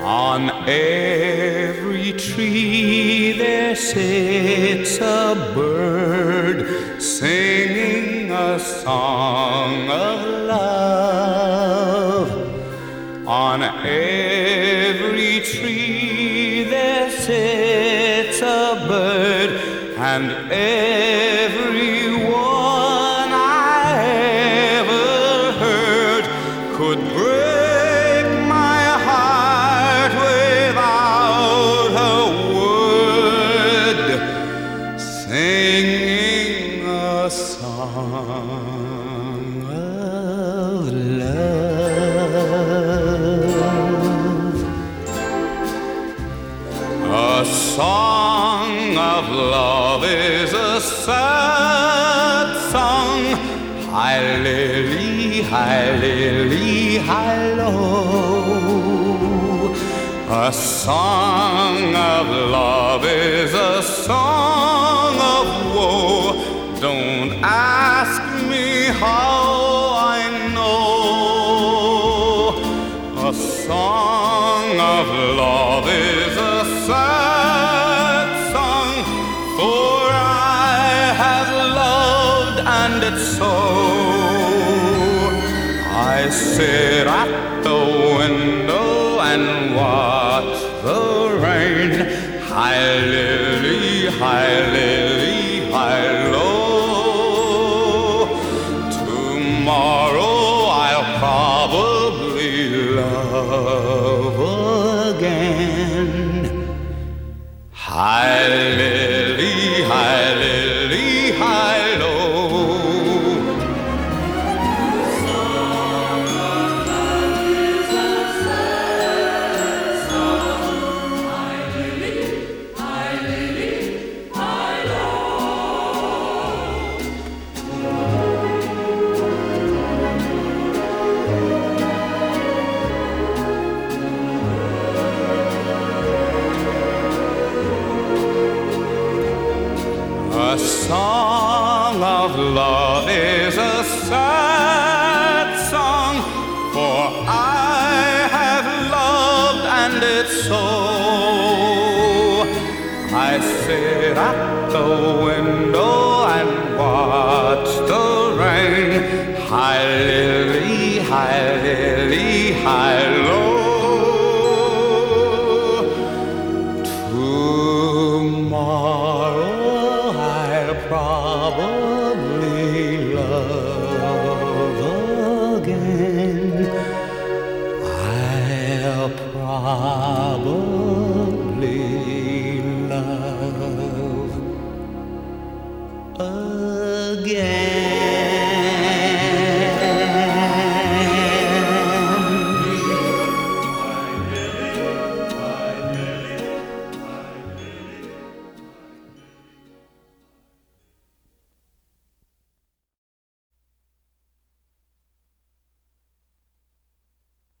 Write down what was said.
On every tree there sits a bird singing a song of love. On every tree there sits a bird, and everyone I ever heard could break my heart without a word, singing a song of love. A song of love is a sad song. Hi-lily, hi-lily, hi-lo. A song of love is a song of woe. Don't ask me how I know. A song of love is a sad song, for I have loved and it's so. I sit at the window and watch the rain. Hi-lily, hi-lily, hi-lo. Tomorrow I'll probably love again. Hi-lily, hi-lily, hi-lo. A song of love is a sad song, for I have loved and it's so. I sit at the window and watch the rain.